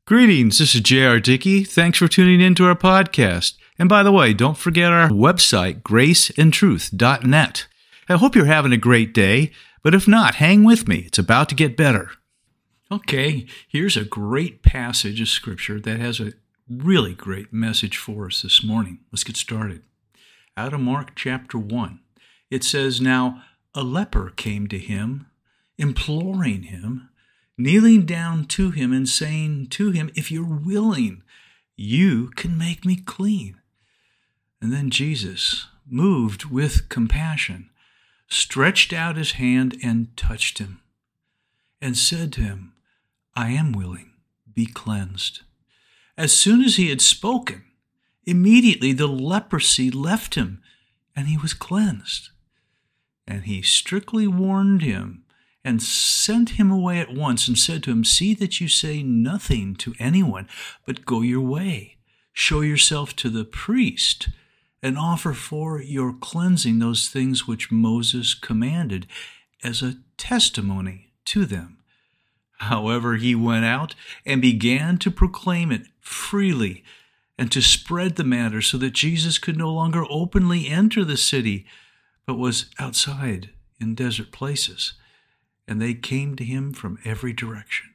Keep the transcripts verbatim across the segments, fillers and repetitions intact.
Greetings, this is J R. Dickey. Thanks for tuning in to our podcast. And by the way, don't forget our website, grace and truth dot net. I hope you're having a great day, but if not, hang with me. It's about to get better. Okay, here's a great passage of Scripture that has a really great message for us this morning. Let's get started. Out of Mark chapter one, it says, "Now a leper came to him, imploring him, kneeling down to him and saying to him, 'If you're willing, you can make me clean.' And then Jesus, moved with compassion, stretched out his hand and touched him, and said to him, 'I am willing, be cleansed.' As soon as he had spoken, immediately the leprosy left him, and he was cleansed. And he strictly warned him and sent him away at once and said to him, 'See that you say nothing to anyone, but go your way. Show yourself to the priest and offer for your cleansing those things which Moses commanded as a testimony to them.' However, he went out and began to proclaim it freely and to spread the matter, so that Jesus could no longer openly enter the city, but was outside in desert places. And they came to him from every direction."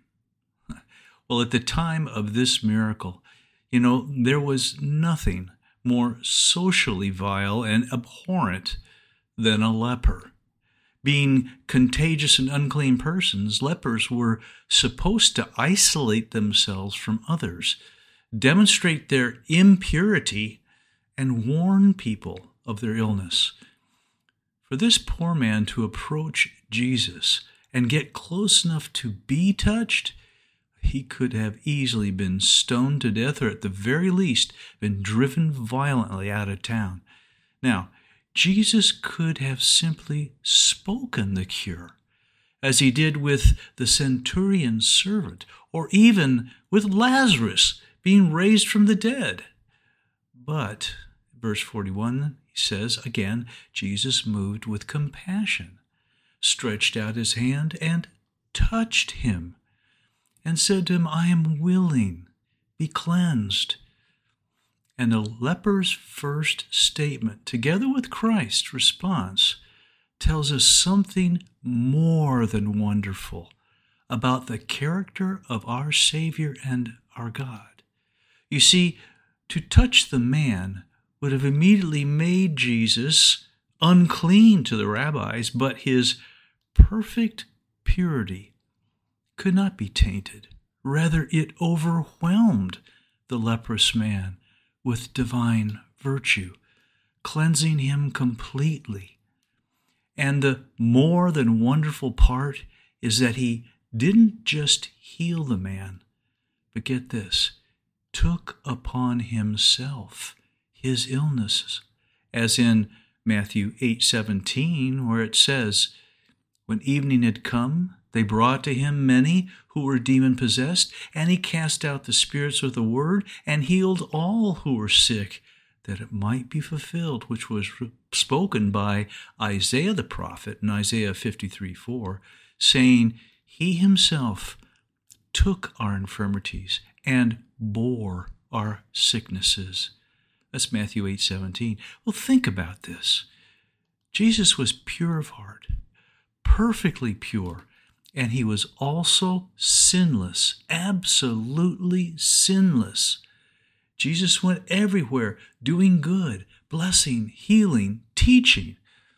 Well, at the time of this miracle, you know, there was nothing more socially vile and abhorrent than a leper. Being contagious and unclean persons, lepers were supposed to isolate themselves from others, demonstrate their impurity, and warn people of their illness. For this poor man to approach Jesus and get close enough to be touched, he could have easily been stoned to death, or at the very least been driven violently out of town. Now, Jesus could have simply spoken the cure, as he did with the centurion's servant, or even with Lazarus being raised from the dead. But, verse forty-one, he says, again, Jesus moved with compassion, stretched out his hand and touched him, and said to him, 'I am willing, be cleansed.' And the leper's first statement, together with Christ's response, tells us something more than wonderful about the character of our Savior and our God. You see, to touch the man would have immediately made Jesus unclean to the rabbis, but his perfect purity could not be tainted. Rather, it overwhelmed the leprous man with divine virtue, cleansing him completely. And the more than wonderful part is that he didn't just heal the man, but get this, took upon himself his illnesses, as in Matthew eight seventeen, where it says, "When evening had come, they brought to him many who were demon-possessed, and he cast out the spirits with the word and healed all who were sick, that it might be fulfilled, which was spoken by Isaiah the prophet in Isaiah fifty-three four, saying, 'He himself took our infirmities and bore our sicknesses.'" That's Matthew eight seventeen. Well, think about this. Jesus was pure of heart, perfectly pure, and he was also sinless, absolutely sinless. Jesus went everywhere doing good, blessing, healing, teaching.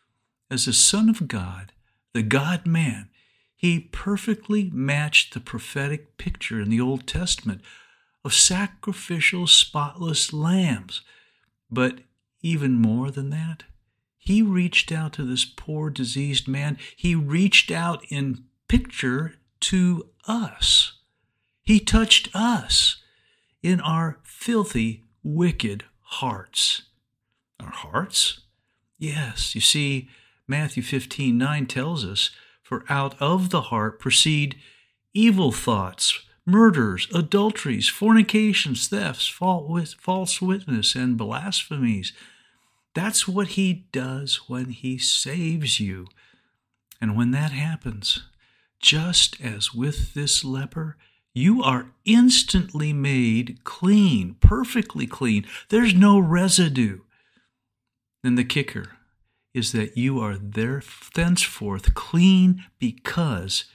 As the Son of God, the God-man, he perfectly matched the prophetic picture in the Old Testament of sacrificial, spotless lambs. But even more than that, he reached out to this poor, diseased man. He reached out in picture to us. He touched us in our filthy, wicked hearts. Our hearts? Yes, you see, Matthew fifteen nine tells us, "For out of the heart proceed evil thoughts, murders, adulteries, fornications, thefts, false witness, and blasphemies." That's what he does when he saves you. And when that happens, just as with this leper, You are instantly made clean, perfectly clean. There's no residue. Then the kicker is that you are there thenceforth clean because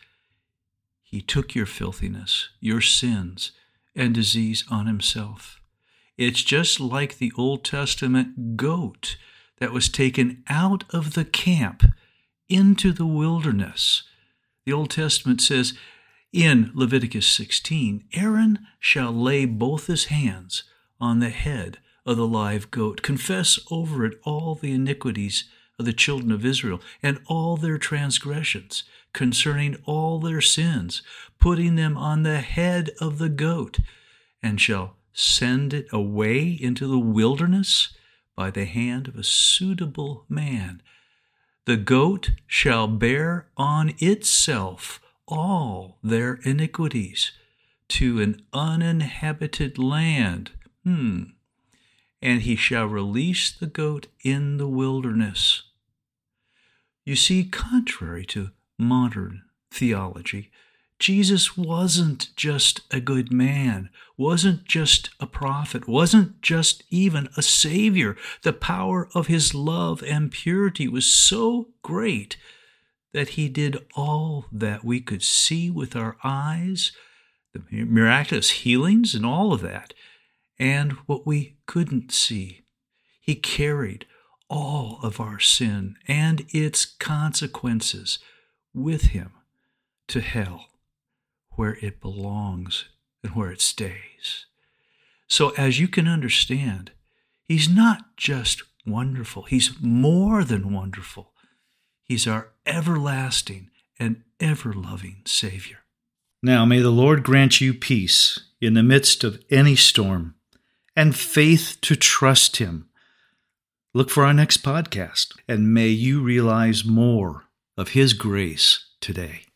he took your filthiness, your sins, and disease on himself. It's just like the Old Testament goat that was taken out of the camp into the wilderness. The Old Testament says in Leviticus sixteen, Aaron shall lay both his hands on the head of the live goat, confess over it all the iniquities of the children of Israel and all their transgressions concerning all their sins, putting them on the head of the goat, and shall send it away into the wilderness by the hand of a suitable man. The goat shall bear on itself all their iniquities to an uninhabited land. Hmm. And he shall release the goat in the wilderness. You see, contrary to modern theology, Jesus wasn't just a good man, wasn't just a prophet, wasn't just even a savior. The power of his love and purity was so great that he did all that we could see with our eyes, the miraculous healings and all of that, and what we couldn't see. He carried all of our sin and its consequences with him to hell, where it belongs and where it stays. So as you can understand, he's not just wonderful, he's more than wonderful. He's our everlasting and ever-loving Savior. Now may the Lord grant you peace in the midst of any storm and faith to trust him. Look for our next podcast, and may you realize more of his grace today.